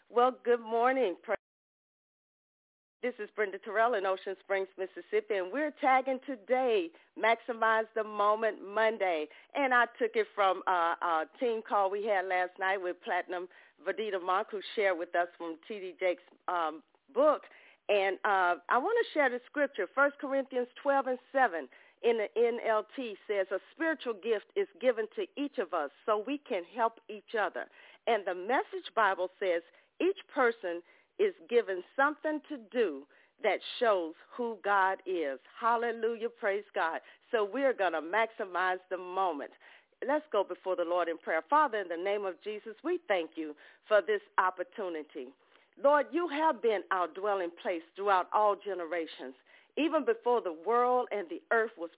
Well, good morning. This is Brenda Terrell in Ocean Springs, Mississippi, and we're tagging today, Maximize the Moment Monday. And I took it from a team call we had last night with Platinum Vadita Monk, who shared with us from T.D. Jakes' book. And I want to share the scripture, 1 Corinthians 12:7 in the NLT says, a spiritual gift is given to each of us so we can help each other. And the Message Bible says each person is given something to do that shows who God is. Hallelujah, praise God. So we're going to maximize the moment. Let's go before the Lord in prayer. Father, in the name of Jesus, we thank you for this opportunity. Lord, you have been our dwelling place throughout all generations, even before the world and the earth was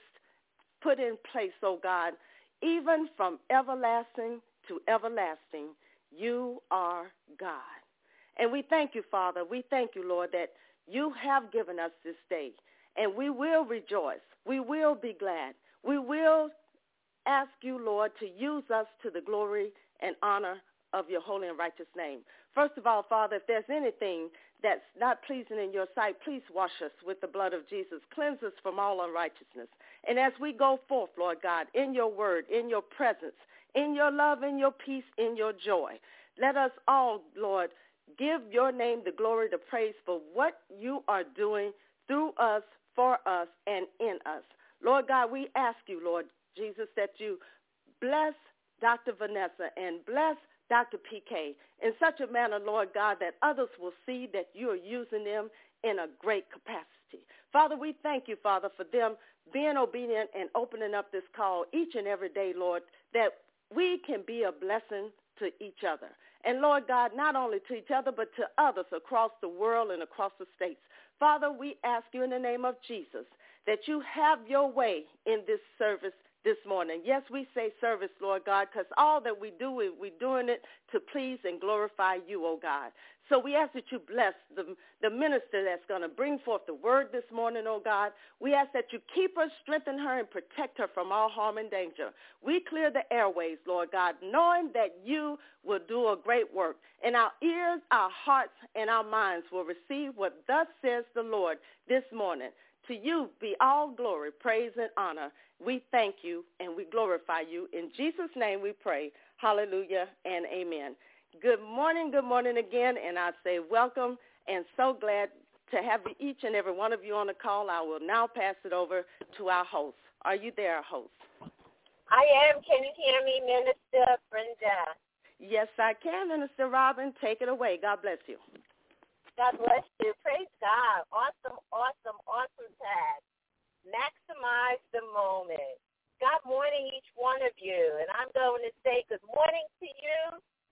put in place, oh God, even from everlasting to everlasting, you are God. And we thank you, Father. We thank you, Lord, that you have given us this day, and we will rejoice. We will be glad. We will ask you, Lord, to use us to the glory and honor of your holy and righteous name. First of all, Father, if there's anything that's not pleasing in your sight, please wash us with the blood of Jesus. Cleanse us from all unrighteousness. And as we go forth, Lord God, in your word, in your presence, in your love, in your peace, in your joy, let us all, Lord, give your name the glory, the praise for what you are doing through us, for us, and in us. Lord God, we ask you, Lord Jesus, that you bless Dr. Vanessa and bless Dr. PK in such a manner, Lord God, that others will see that you are using them in a great capacity. Father, we thank you, Father, for them being obedient and opening up this call each and every day, Lord, that we can be a blessing to each other. And, Lord God, not only to each other, but to others across the world and across the states. Father, we ask you in the name of Jesus that you have your way in this service this morning. Yes, we say service, Lord God, because all that we do, we're doing it to please and glorify you, oh God. So we ask that you bless the minister that's going to bring forth the word this morning, oh God. We ask that you keep her, strengthen her, and protect her from all harm and danger. We clear the airways, Lord God, knowing that you will do a great work. And our ears, our hearts, and our minds will receive what thus says the Lord this morning. To you be all glory, praise, and honor. We thank you and we glorify you. In Jesus' name we pray. Hallelujah and amen. Good morning again, and I say welcome and so glad to have each and every one of you on the call. I will now pass it over to our host. Are you there, host? I am. Can you hear me, Minister Brenda? Yes, I can, Minister Robin. Take it away. God bless you. God bless you. Praise God. Awesome tag. Maximize the moment. God morning, each one of you. And I'm going to say good morning to you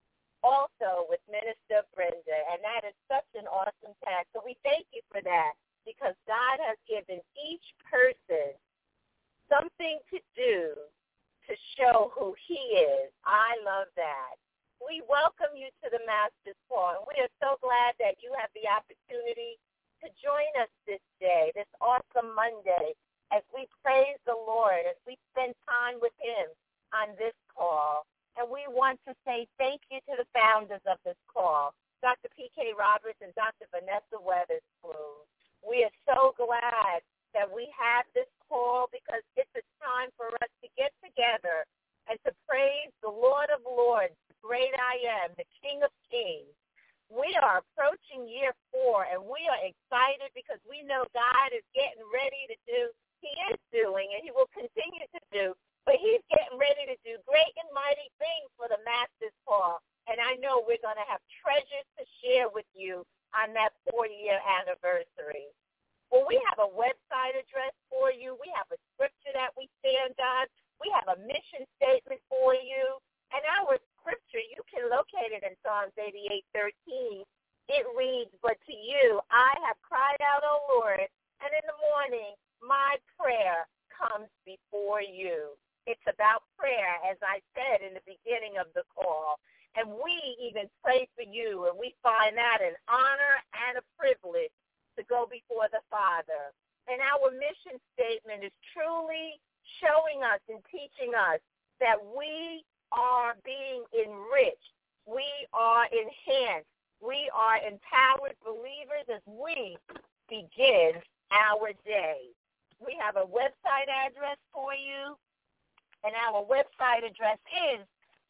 also with Minister Brenda. And that is such an awesome tag. So we thank you for that because God has given each person something to do to show who he is. I love that. We welcome you to the Master's Call, and we are so glad that you have the opportunity to join us this day, this awesome Monday, as we praise the Lord, as we spend time with him on this call. And we want to say thank you to the founders of this call, Dr. P.K. Roberts and Dr. Vanessa Weatherspoon. We are so glad that we have this call because it's a time for us to get together and to praise the Lord of Lords, the great I am, the King of Kings. We are approaching year 4, and we are excited because we know God is getting ready to do, he is doing, and he will continue to do, but he's getting ready to do great and mighty things for the Master's Call. And I know we're going to have treasures to share with you on that 4-year anniversary. Well, we have a website address for you. We have a scripture that we stand on. We have a mission statement for you. And our scripture, you can locate it in Psalms 88:13. It reads, but to you I have cried out, O Lord, and in the morning my prayer comes before you. It's about prayer, as I said in the beginning of the call. And we even pray for you, and we find that an honor and a privilege to go before the Father. And our mission statement is truly showing us and teaching us that we are being enriched. We are enhanced We are empowered believers as we begin our day. We have a website address for you, and our website address is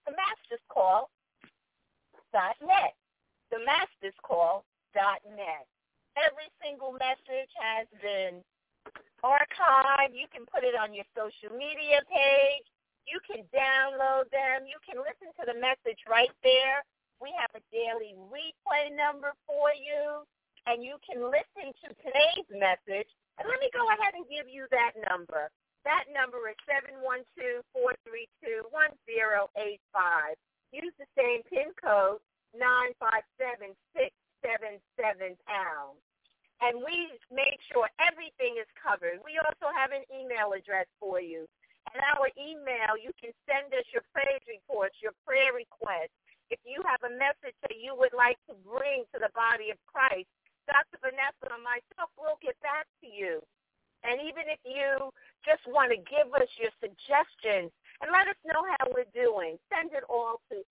themasterscall.net. Themasterscall.net. Every single message has been archived. You can put it on your social media page. You can download them. You can listen to the message right there. We have a daily replay number for you, and you can listen to today's message. And let me go ahead and give you that number. That number is 712-432-1085. Use the same PIN code, 957-677#. And we made sure everything is covered. We also have an email address for you. And our email, you can send us your praise reports, your prayer requests. If you have a message that you would like to bring to the body of Christ, Dr. Vanessa and myself will get back to you. And even if you just want to give us your suggestions and let us know how we're doing, send it all to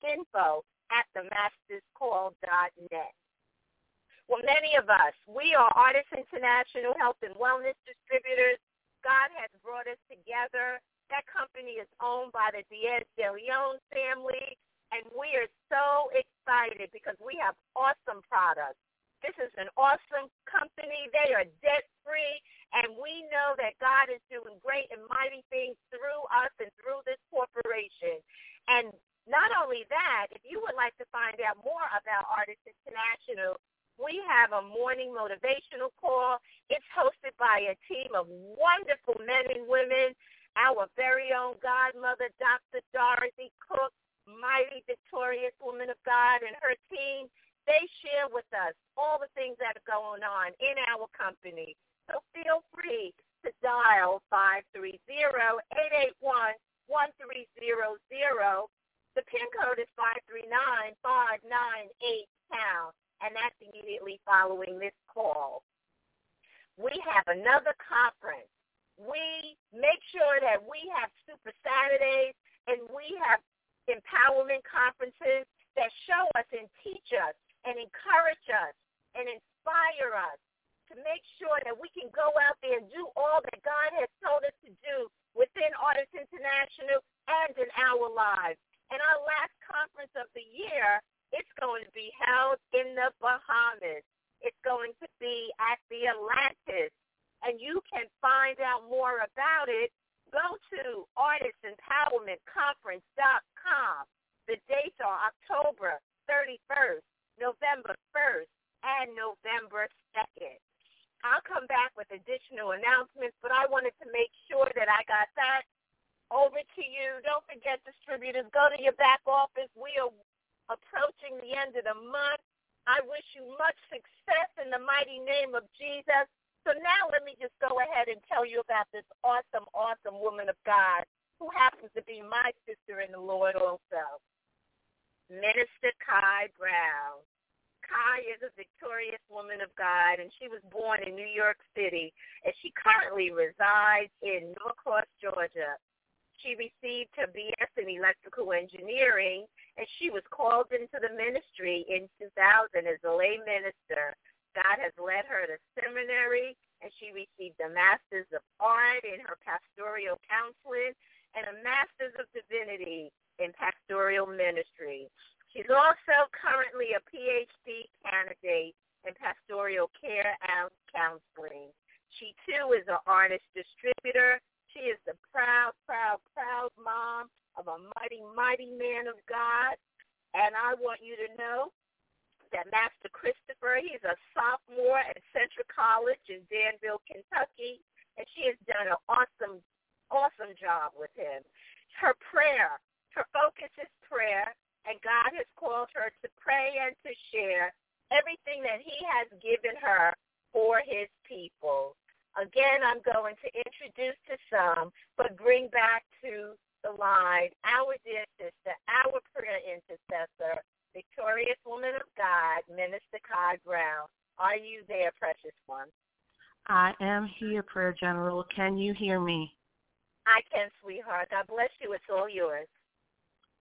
info@themasterscall.net. Well, many of us, we are Artists International Health and Wellness Distributors. God has brought us together. That company is owned by the Diaz de Leon family, and we are so excited because we have awesome products. This is an awesome company. They are debt-free, and we know that God is doing great and mighty things through us and through this corporation. And not only that, if you would like to find out more about Artists International, we have a morning motivational call. It's hosted by a team of wonderful men and women. Our very own godmother, Dr. Dorothy Cook, mighty victorious woman of God, and her team. They share with us all the things that are going on in our company. So feel free to dial 530-881-1300. The PIN code is 539-598#, and that's immediately following this call. We have another conference. We make sure that we have Super Saturdays, and we have empowerment conferences that show us and teach us and encourage us and inspire us to make sure that we can go out there and do all that God has told us to do within Artists International and in our lives. And our last conference of the year, it's going to be held in the Bahamas. It's going to be at the Atlantis. And you can find out more about it. Go to artistempowermentconference.com. The dates are October 31st, November 1st, and November 2nd. I'll come back with additional announcements, but I wanted to make sure that I got that over to you. Don't forget, distributors, go to your back office. We are approaching the end of the month. I wish you much success in the mighty name of Jesus. So now let me just go ahead and tell you about this awesome, awesome woman of God who happens to be my sister in the Lord also. Minister Kai Brown. Kai is a victorious woman of God, and she was born in New York City, and she currently resides in Norcross, Georgia. She received her BS in electrical engineering, and she was called into the ministry in 2000 as a lay minister. God has led her to seminary, and she received a Master's of Art in her pastoral counseling and a Master's of Divinity in pastoral ministry. She's also currently a PhD candidate in pastoral care and counseling. She, too, is an artist distributor. She is the proud, proud, proud mom of a mighty, mighty man of God. And I want you to know that Master Christopher, he's a sophomore at Central College in Danville, Kentucky, and she has done an awesome, awesome job with him. Her prayer, her focus is prayer, and God has called her to pray and to share everything that he has given her for his people. Again, I'm going to introduce to some, but bring back to the line our dear sister, our prayer intercessor, victorious woman of God, Minister Kai Brown. Are you there, precious one? I am here, Prayer General. Can you hear me? I can, sweetheart. God bless you. It's all yours.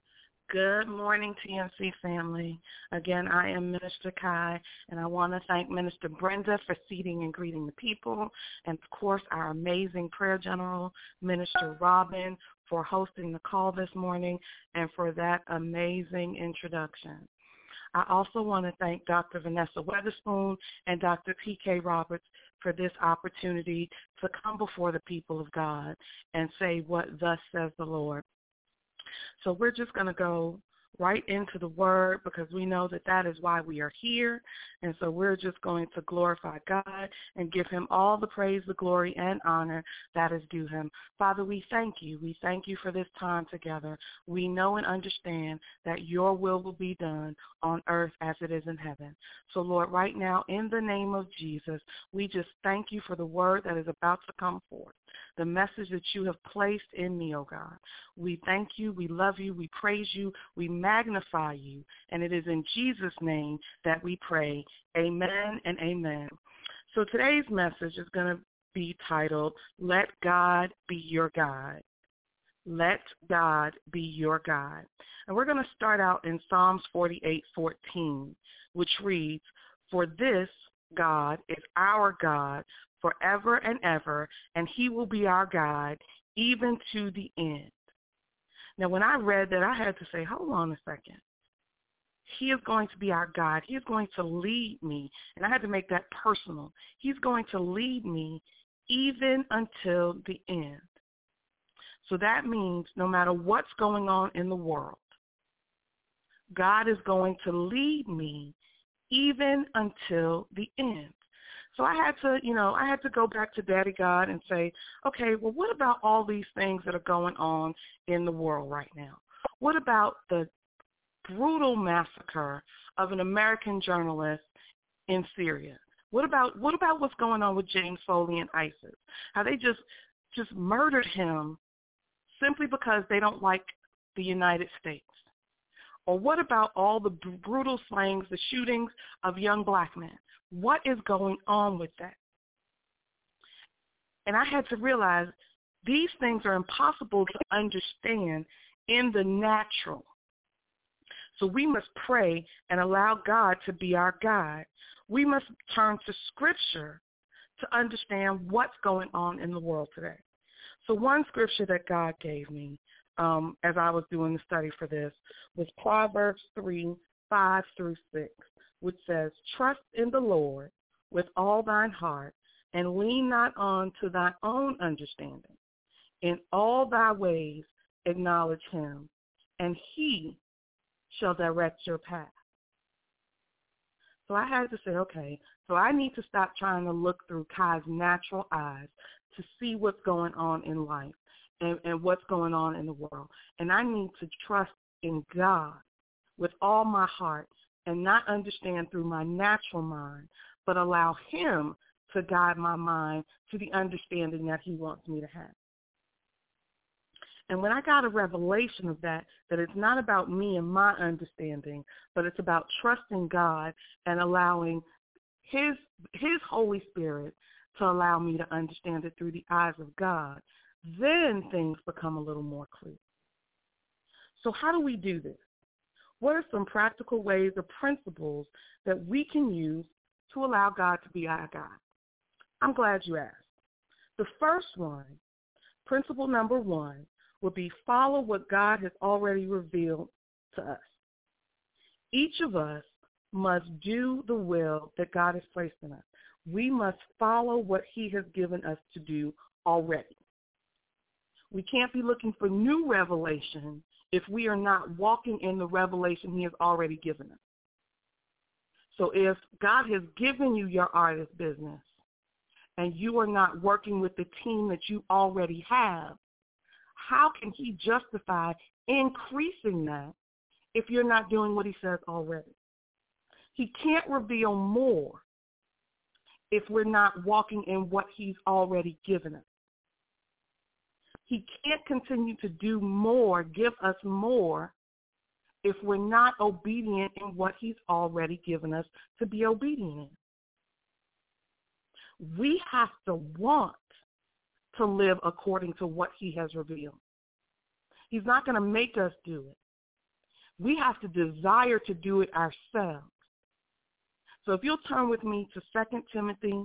Good morning, TNC family. Again, I am Minister Kai, and I want to thank Minister Brenda for seating and greeting the people, and, of course, our amazing prayer general, Minister Robin, for hosting the call this morning and for that amazing introduction. I also want to thank Dr. Vanessa Weatherspoon and Dr. P.K. Roberts for this opportunity to come before the people of God and say what thus says the Lord. So we're just going to go right into the word because we know that that is why we are here. And so we're just going to glorify God and give him all the praise, the glory, and honor that is due him. Father, we thank you. We thank you for this time together. We know and understand that your will be done on earth as it is in heaven. So, Lord, right now, in the name of Jesus, we just thank you for the word that is about to come forth, the message that you have placed in me, oh God. We thank you, we love you, we praise you, we magnify you, and it is in Jesus' name that we pray. Amen and amen. So today's message is going to be titled, Let God Be Your God. Let God be your God. And we're going to start out in Psalms 48:14, which reads, For this God is our God forever and ever, and he will be our God even to the end. Now, when I read that, I had to say, hold on a second. He is going to be our God. He is going to lead me. And I had to make that personal. He's going to lead me even until the end. So that means no matter what's going on in the world, God is going to lead me even until the end. So I had to go back to Daddy God and say, okay, well, what about all these things that are going on in the world right now? What about the brutal massacre of an American journalist in Syria? What about what's going on with James Foley and ISIS? How they just murdered him simply because they don't like the United States? Or what about all the brutal slayings, the shootings of young black men? What is going on with that? And I had to realize these things are impossible to understand in the natural. So we must pray and allow God to be our guide. We must turn to Scripture to understand what's going on in the world today. So one scripture that God gave me as I was doing the study for this was Proverbs 3:5-6. which says, Trust in the Lord with all thine heart, and lean not on to thine own understanding. In all thy ways acknowledge him, and he shall direct your path. So I had to say, okay, so I need to stop trying to look through Kai's natural eyes to see what's going on in life and what's going on in the world. And I need to trust in God with all my heart, and not understand through my natural mind, but allow him to guide my mind to the understanding that he wants me to have. And when I got a revelation of that it's not about me and my understanding, but it's about trusting God and allowing his Holy Spirit to allow me to understand it through the eyes of God, then things become a little more clear. So how do we do this? What are some practical ways or principles that we can use to allow God to be our God? I'm glad you asked. The first one, principle number one, would be follow what God has already revealed to us. Each of us must do the will that God has placed in us. We must follow what he has given us to do already. We can't be looking for new revelation if we are not walking in the revelation he has already given us. So if God has given you your artist business and you are not working with the team that you already have, how can he justify increasing that if you're not doing what he says already? He can't reveal more if we're not walking in what he's already given us. He can't continue to do more, give us more, if we're not obedient in what he's already given us to be obedient in. We have to want to live according to what he has revealed. He's not going to make us do it. We have to desire to do it ourselves. So if you'll turn with me to 2 Timothy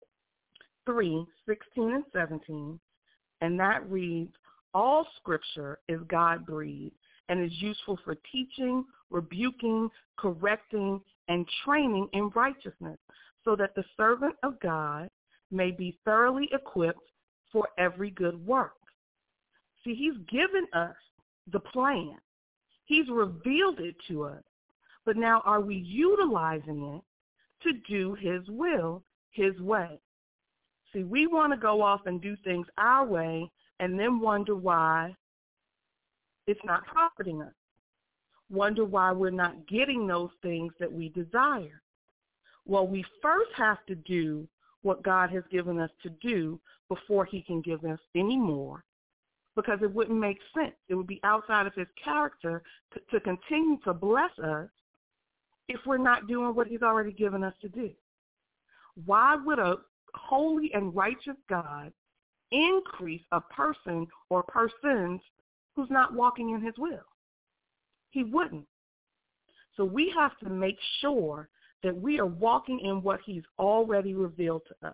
3:16 and 17, and that reads, all scripture is God-breathed and is useful for teaching, rebuking, correcting, and training in righteousness, so that the servant of God may be thoroughly equipped for every good work. See, he's given us the plan. He's revealed it to us. But now are we utilizing it to do his will, his way? See, we want to go off and do things our way and then wonder why it's not profiting us. Wonder why we're not getting those things that we desire. Well, we first have to do what God has given us to do before he can give us any more, because it wouldn't make sense. It would be outside of his character to continue to bless us if we're not doing what he's already given us to do. Why would a holy and righteous God increase a person or persons who's not walking in his will? He wouldn't. So we have to make sure that we are walking in what he's already revealed to us.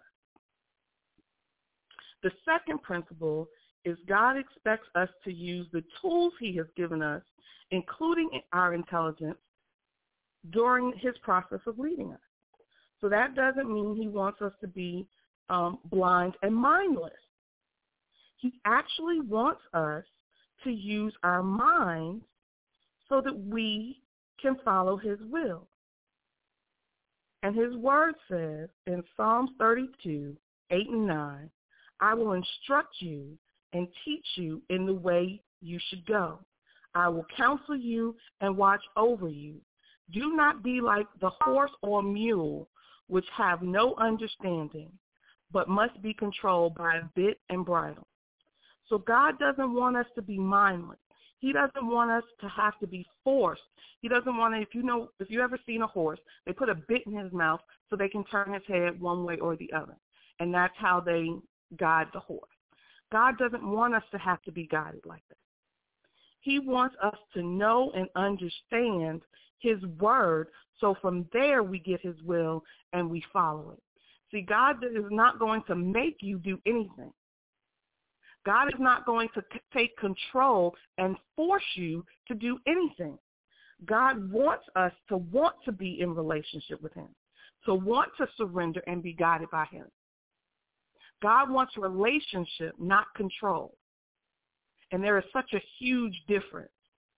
The second principle is God expects us to use the tools he has given us, including our intelligence, during his process of leading us. So that doesn't mean he wants us to be blind and mindless. He actually wants us to use our minds so that we can follow his will. And his word says in Psalms 32, 8 and 9, I will instruct you and teach you in the way you should go. I will counsel you and watch over you. Do not be like the horse or mule, which have no understanding, but must be controlled by a bit and bridle. So God doesn't want us to be mindless. He doesn't want us to have to be forced. He doesn't want to, if you ever seen a horse, they put a bit in his mouth so they can turn his head one way or the other. And that's how they guide the horse. God doesn't want us to have to be guided like that. He wants us to know and understand his word, so from there we get his will and we follow it. See, God is not going to make you do anything. God is not going to take control and force you to do anything. God wants us to want to be in relationship with him, to want to surrender and be guided by him. God wants relationship, not control. And there is such a huge difference.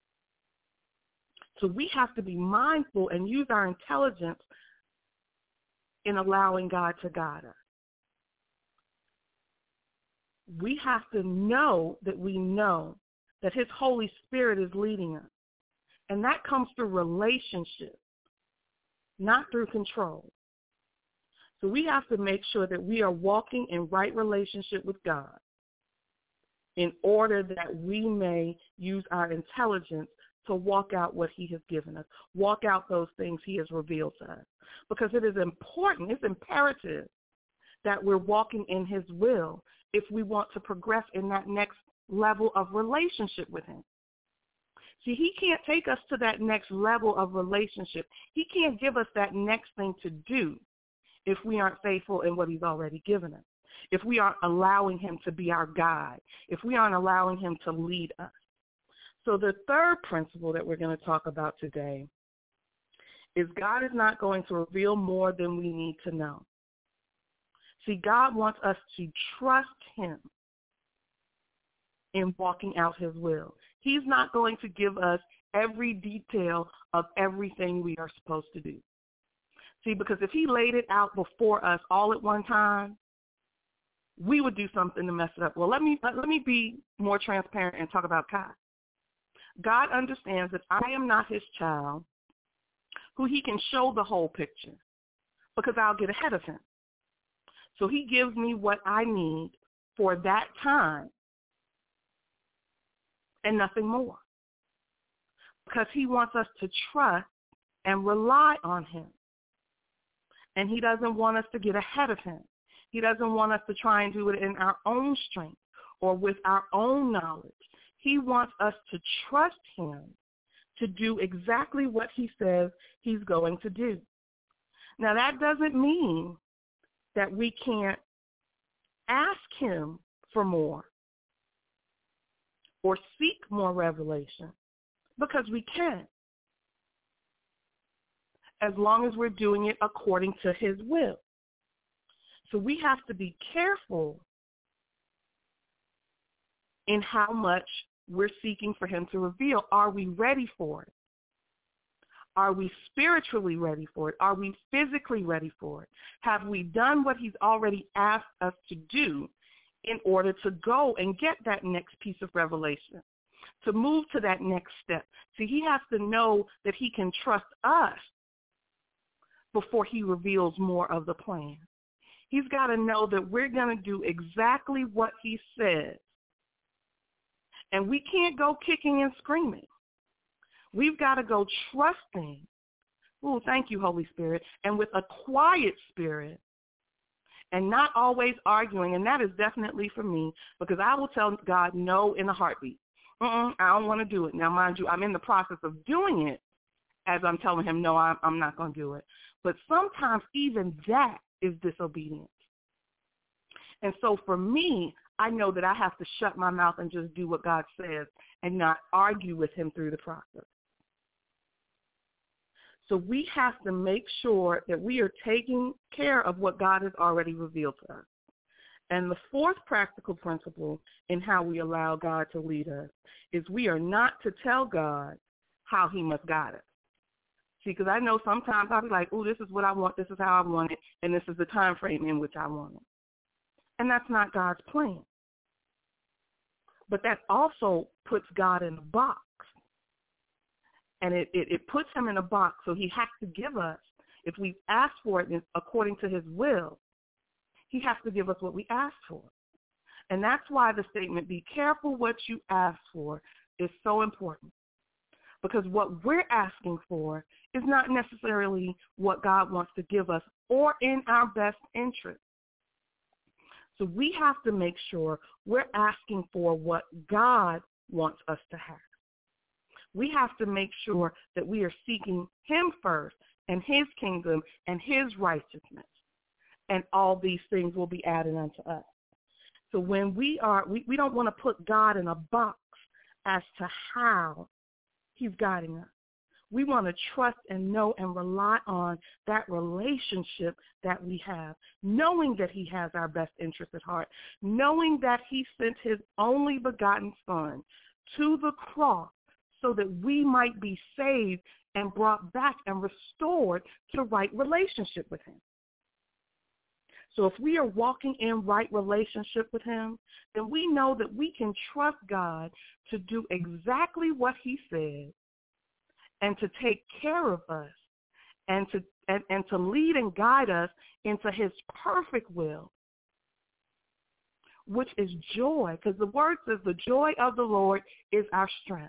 So we have to be mindful and use our intelligence in allowing God to guide us. We have to know that we know that his Holy Spirit is leading us. And that comes through relationship, not through control. So we have to make sure that we are walking in right relationship with God in order that we may use our intelligence to walk out what he has given us, walk out those things he has revealed to us. Because it is important, it's imperative that we're walking in his will if we want to progress in that next level of relationship with him. See, he can't take us to that next level of relationship. He can't give us that next thing to do if we aren't faithful in what he's already given us, if we aren't allowing him to be our guide, if we aren't allowing him to lead us. So the third principle that we're going to talk about today is God is not going to reveal more than we need to know. See, God wants us to trust him in walking out his will. He's not going to give us every detail of everything we are supposed to do. See, because if he laid it out before us all at one time, we would do something to mess it up. Well, let me be more transparent and talk about Kai. God understands that I am not his child who he can show the whole picture because I'll get ahead of him. So he gives me what I need for that time and nothing more, because he wants us to trust and rely on him. And he doesn't want us to get ahead of him. He doesn't want us to try and do it in our own strength or with our own knowledge. He wants us to trust him to do exactly what he says he's going to do. Now, that doesn't mean that we can't ask him for more or seek more revelation, because we can, as long as we're doing it according to his will. So we have to be careful in how much we're seeking for him to reveal. Are we ready for it? Are we spiritually ready for it? Are we physically ready for it? Have we done what he's already asked us to do in order to go and get that next piece of revelation, to move to that next step? See, he has to know that he can trust us before he reveals more of the plan. He's got to know that we're going to do exactly what he says. And we can't go kicking and screaming. We've got to go trusting. Oh, thank you, Holy Spirit. And with a quiet spirit, and not always arguing. And that is definitely for me, because I will tell God no in a heartbeat. I don't want to do it. Now, mind you, I'm in the process of doing it as I'm telling him, no, I'm not going to do it. But sometimes even that is disobedience. And so for me, I know that I have to shut my mouth and just do what God says and not argue with him through the process. So we have to make sure that we are taking care of what God has already revealed to us. And the fourth practical principle in how we allow God to lead us is we are not to tell God how he must guide us. See, because I know sometimes I'll be like, oh, this is what I want, this is how I want it, and this is the time frame in which I want it. And that's not God's plan. But that also puts God in a box. And it puts him in a box, so he has to give us, if we ask for it according to his will, he has to give us what we ask for. And that's why the statement, be careful what you ask for, is so important. Because what we're asking for is not necessarily what God wants to give us or in our best interest. So we have to make sure we're asking for what God wants us to have. We have to make sure that we are seeking him first and his kingdom and his righteousness. And all these things will be added unto us. So when we don't want to put God in a box as to how he's guiding us. We want to trust and know and rely on that relationship that we have, knowing that he has our best interest at heart, knowing that he sent his only begotten son to the cross so that we might be saved and brought back and restored to right relationship with him. So if we are walking in right relationship with him, then we know that we can trust God to do exactly what he says and to take care of us and to lead and guide us into his perfect will, which is joy, because the word says the joy of the Lord is our strength.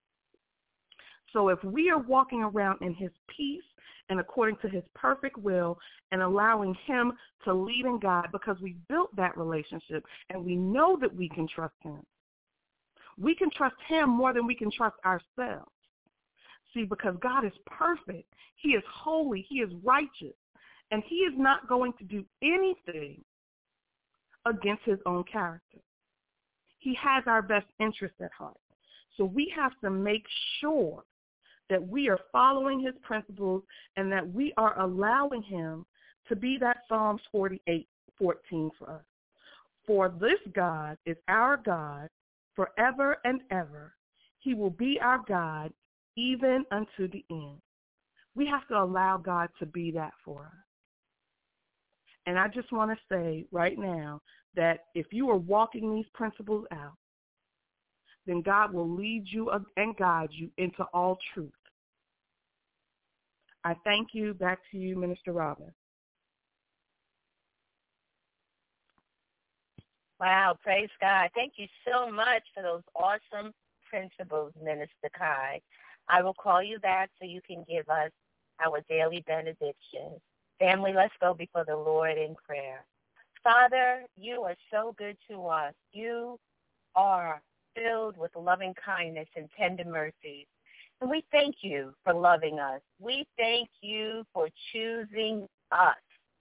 So if we are walking around in his peace and according to his perfect will and allowing him to lead and guide because we built that relationship and we know that we can trust him, we can trust him more than we can trust ourselves. See, because God is perfect. He is holy. He is righteous. And he is not going to do anything against his own character. He has our best interest at heart. So we have to make sure that we are following his principles and that we are allowing him to be that Psalms 48:14 for us. For this God is our God forever and ever. He will be our God even unto the end. We have to allow God to be that for us. And I just want to say right now that if you are walking these principles out, then God will lead you and guide you into all truth. I thank you. Back to you, Minister Robin. Wow, praise God. Thank you so much for those awesome principles, Minister Kai. I will call you back so you can give us our daily benediction. Family, let's go before the Lord in prayer. Father, you are so good to us. You are filled with loving kindness and tender mercies. And we thank you for loving us. We thank you for choosing us.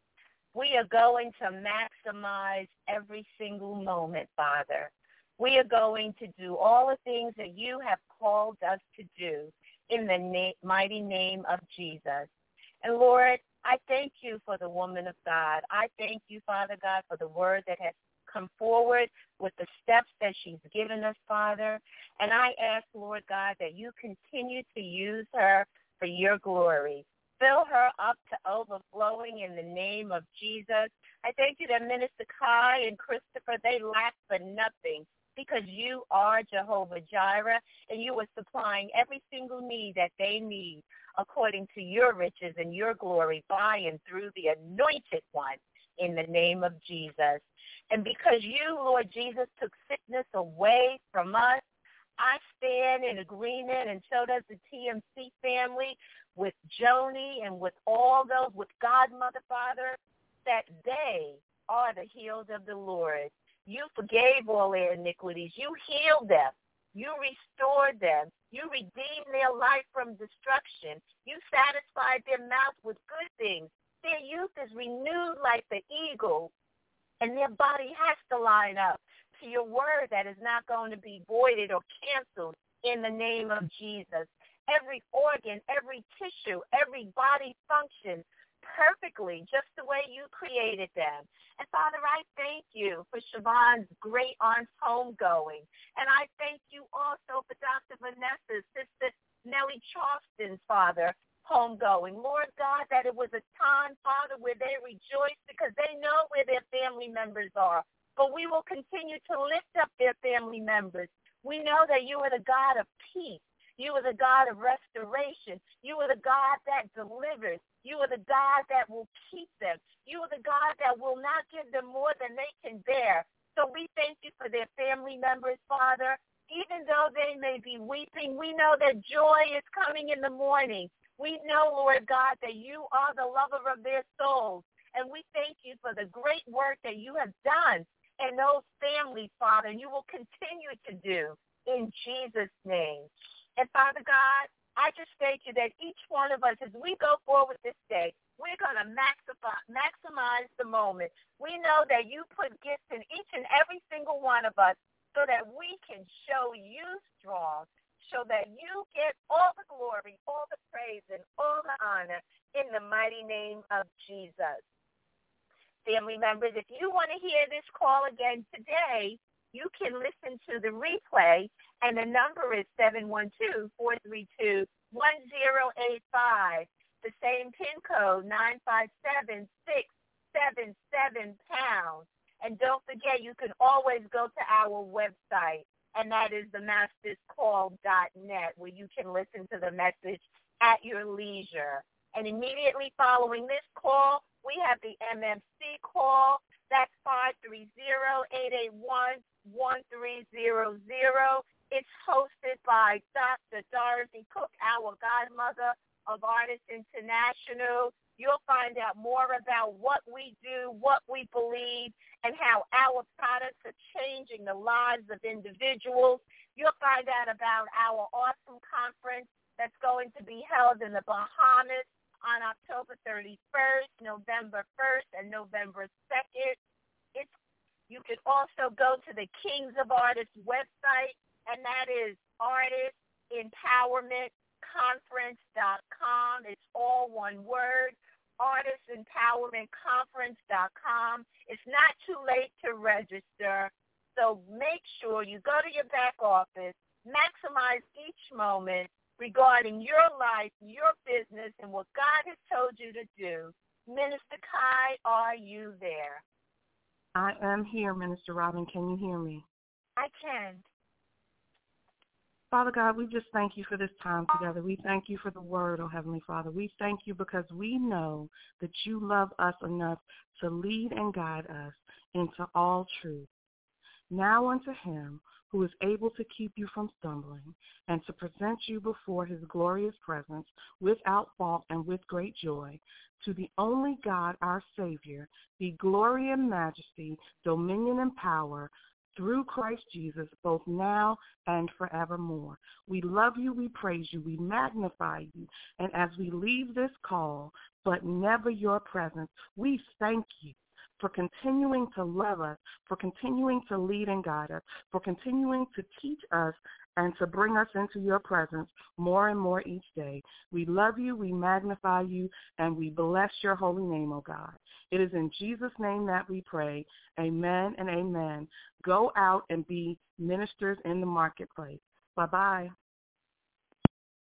We are going to maximize every single moment, Father. We are going to do all the things that you have called us to do in the mighty name of Jesus. And Lord, I thank you for the woman of God. I thank you, Father God, for the word that has come forward with the steps that she's given us, Father. And I ask, Lord God, that you continue to use her for your glory. Fill her up to overflowing in the name of Jesus. I thank you that Minister Kai and Christopher, they lack for nothing because you are Jehovah Jireh, and you are supplying every single need that they need according to your riches and your glory by and through the anointed one in the name of Jesus. And because you, Lord Jesus, took sickness away from us, I stand in agreement, and so does the TMC family, with Joni and with all those, with Godmother, Father, that they are the healed of the Lord. You forgave all their iniquities. You healed them. You restored them. You redeemed their life from destruction. You satisfied their mouth with good things. Their youth is renewed like the eagle, and their body has to line up to your word that is not going to be voided or canceled in the name of Jesus. Every organ, every tissue, every body functions perfectly just the way you created them. And Father, I thank you for Siobhan's great aunt's homegoing. And I thank you also for Dr. Vanessa's sister Nellie Charleston's, Father, homegoing. Lord God, that it was a time, Father, where they rejoiced because they know where their family members are. But we will continue to lift up their family members. We know that you are the God of peace. You are the God of restoration. You are the God that delivers. You are the God that will keep them. You are the God that will not give them more than they can bear. So we thank you for their family members, Father. Even though they may be weeping, we know that joy is coming in the morning. We know, Lord God, that you are the lover of their souls. And we thank you for the great work that you have done in those families, Father, and you will continue to do in Jesus' name. And Father God, I just thank you that each one of us, as we go forward this day, we're going to maximize the moment. We know that you put gifts in each and every single one of us so that we can show you strong, so that you get all the glory, all the praise, and all the honor in the mighty name of Jesus. Family members, if you want to hear this call again today, you can listen to the replay, and the number is 712-432-1085. The same PIN code, 957677#. And don't forget, you can always go to our website, and that is themasterscall.net, where you can listen to the message at your leisure. And immediately following this call, we have the MMC call. That's 530-881-1300. It's hosted by Dr. Dorothy Cook, our godmother of Artists International. You'll find out more about what we do, what we believe, and how our products are changing the lives of individuals. You'll find out about our awesome conference that's going to be held in the Bahamas on October 31st, November 1st, and November 2nd. You can also go to the Kings of Artists website, and that is artistempowermentconference.com. It's all one word, artistempowermentconference.com. It's not too late to register, so make sure you go to your back office, maximize each moment regarding your life, your business, and what God has told you to do. Minister Kai, are you there? I am here, Minister Robin. Can you hear me? I can. Father God, we just thank you for this time together. We thank you for the word, oh Heavenly Father. We thank you because we know that you love us enough to lead and guide us into all truth. Now unto him who is able to keep you from stumbling and to present you before his glorious presence without fault and with great joy, to the only God, our Savior, be glory and majesty, dominion and power, through Christ Jesus, both now and forevermore. We love you, we praise you, we magnify you, and as we leave this call, but never your presence, we thank you for continuing to love us, for continuing to lead and guide us, for continuing to teach us and to bring us into your presence more and more each day. We love you, we magnify you, and we bless your holy name, O God. It is in Jesus' name that we pray. Amen and amen. Go out and be ministers in the marketplace. Bye-bye.